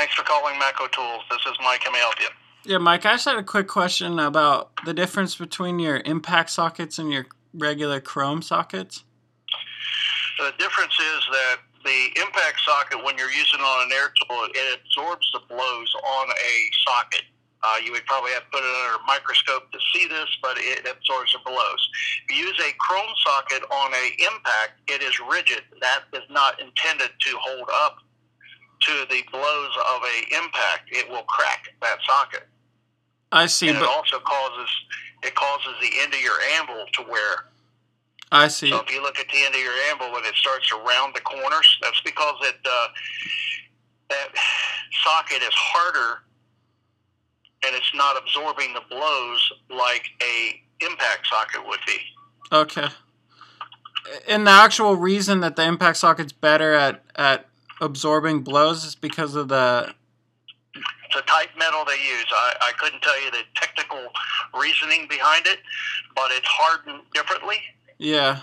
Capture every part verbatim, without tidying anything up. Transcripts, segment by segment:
Thanks for calling Matco Tools. This is Mike. How may I help you? Yeah, Mike, I just had a quick question about the difference between your impact sockets and your regular chrome sockets. The difference is that the impact socket, when you're using it on an air tool, it absorbs the blows on a socket. Uh, you would probably have to put it under a microscope to see this, but it absorbs the blows. If you use a chrome socket on a impact, it is rigid. That is not intended to hold up to the blows of a impact. It will crack that socket. I see, and but it also causes it causes the end of your anvil to wear. I see. So if you look at the end of your anvil when it starts to round the corners, that's because it uh, that socket is harder and it's not absorbing the blows like a impact socket would be. Okay. And the actual reason that the impact socket's better at, at absorbing blows is because of the... It's a type metal they use. I, I couldn't tell you the technical reasoning behind it, but it's hardened differently. Yeah.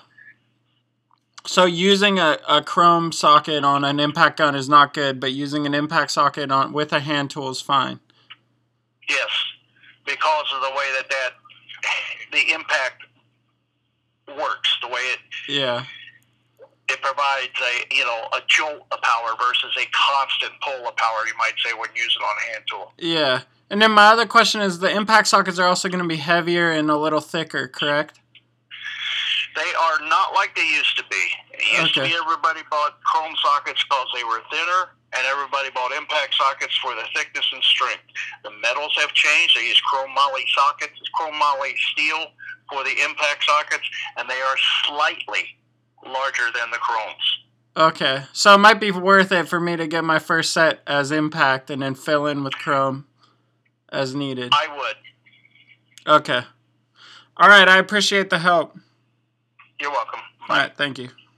So using a, a chrome socket on an impact gun is not good, but using an impact socket on with a hand tool is fine. Yes, because of the way that, that the impact works, the way it yeah it provides a you know a jolt of power versus a constant pull of power, you might say, when using on a hand tool. Yeah, and then my other question is the impact sockets are also going to be heavier and a little thicker, correct? They are not like they used to be. It used Okay. to be everybody bought chrome sockets because they were thinner, and everybody bought impact sockets for the thickness and strength. The metals have changed. They use chrome moly sockets, chrome moly steel for the impact sockets, and they are slightly larger than the chromes. Okay, so it might be worth it for me to get my first set as impact and then fill in with chrome as needed. I would. Okay. All right, I appreciate the help. You're welcome. All right, thank you.